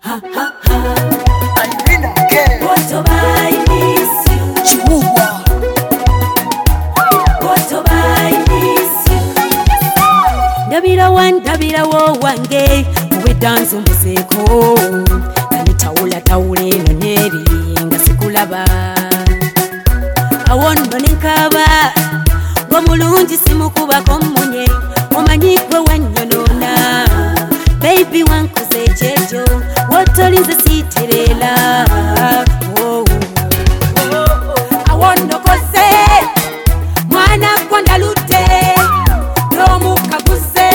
Irina again. What do I miss you? Chihuahua. What do I miss you? Dabira wo wange uwe danzo museko kani taule no neri nga sikulaba awondo ninkaba ngo mulungi simukuba komunye omanyi gwe wanyonona baby wankoze jejo wotolinze siterela awondo kose mwana kwandalute nomukaguze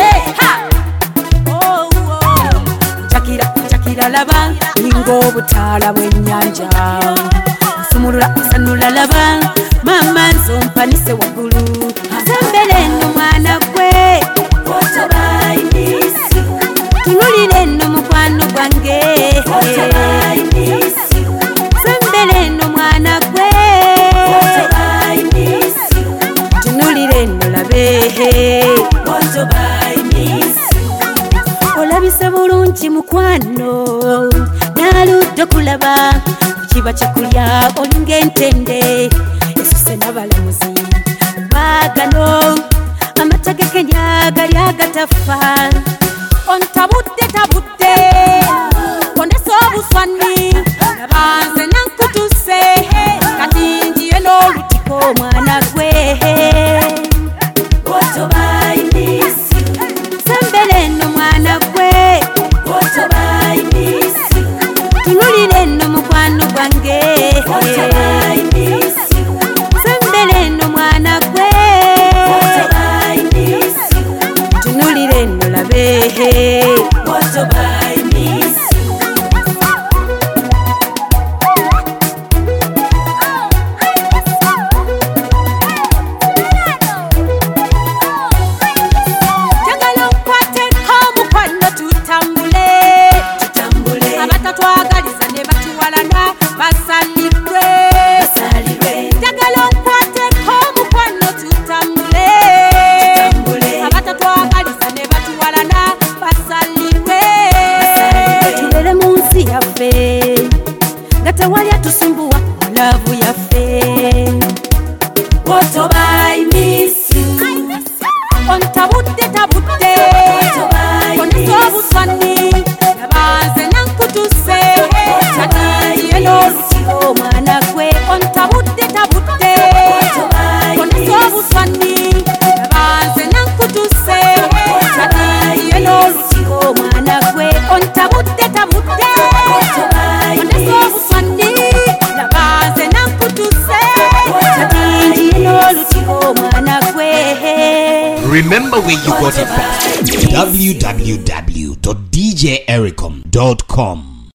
Chakira laba ingo butala bwenyanja sumulula sanula laba mama nzompanise wagulu sembele no mwana gwe what I miss you tunulire no mukwano gwange what I miss you sembele no mwana gwe what I miss you tunulire no labe what I miss you olabise bulungi mukwano naludde kulaba kiba kikulya olinga entende esuse n'abalamuzi bagano amategekenya gali agatafa ontabudde ondese obuswani nabanze nankutuse kati njiye n'olutiko mwana gwe what do I miss you sembele no mwana gwe what do I miss you tunulire no mukwano gwange what do I miss you sembele no mwana gwe what do I miss you tunulire no labe what do I miss you jagalo kwate komu kwano tutambule abatatwagaliza ne batuwalana basalirwe jagalo kwate komu kwano tutambule abatatwagaliza ne batuwalana basalirwe tulere mu nsi yaffe nga tewali atusumbuwa olavu yaffe what do I miss you ontabudde ondese obuswani nabanze nankutuse kati n'olutiko mwana gwe ontabudde ondese obuswani nabanze nankutuse kati n'olutiko mwana gwe ontabudde ondese obuswani nabanze nankutuse kati n'olutiko mwana gwe. Remember where you got it from. www.djericom.com